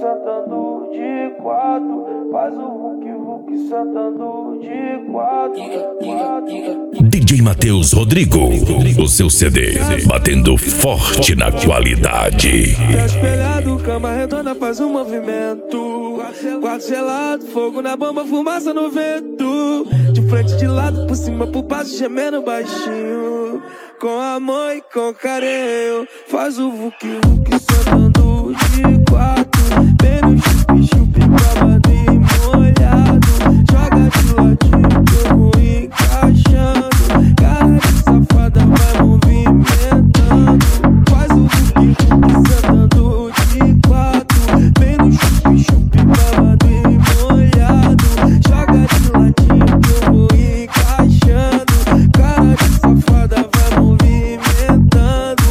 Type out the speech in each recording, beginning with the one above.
sentando de quatro. Faz o Vuk sentando de quatro. DJ Matheus Rodrigo, o seu CD, batendo forte na qualidade. Tá espelhado, cama redonda, faz um movimento. Quarto gelado, fogo na bomba, fumaça no vento. De frente, de lado, por cima, por baixo, gemendo baixinho. Com amor e com carinho. Faz o Vuk sentando de quatro. Bem no chup-chup, babado e molhado. Joga de ladinho que eu vou encaixando. Cara de safada vai movimentando. Faz o Vuk sentando de quatro. Bem no chup-chup, babado e molhado. Joga de ladinho que eu vou encaixando. Cara de safada vai movimentando.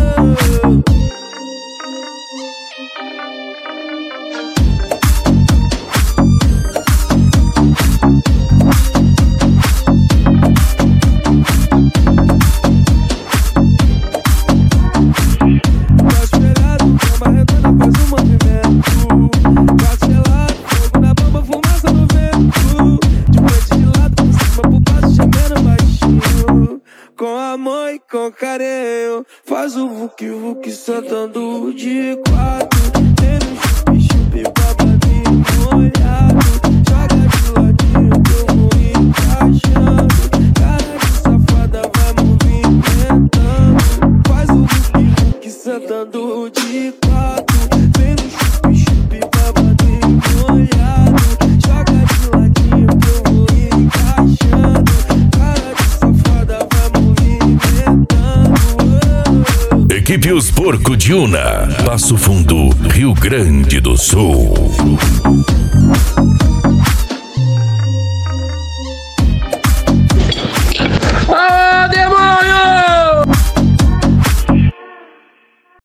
Com amor e com carinho. Faz o Vuk sentando de quatro. Tendo chup-chup, babado e molhado. Joga de ladinho que eu vou encaixando. Cara de safada vai movimentando. Faz o Vuk sentando de quatro. Tendo chup-chup, babado e molhado. Joga de ladinho que eu vou encaixando. Cara de safada vai movimentando. Equipe Os Porco de Una, Passo Fundo, Rio Grande do Sul.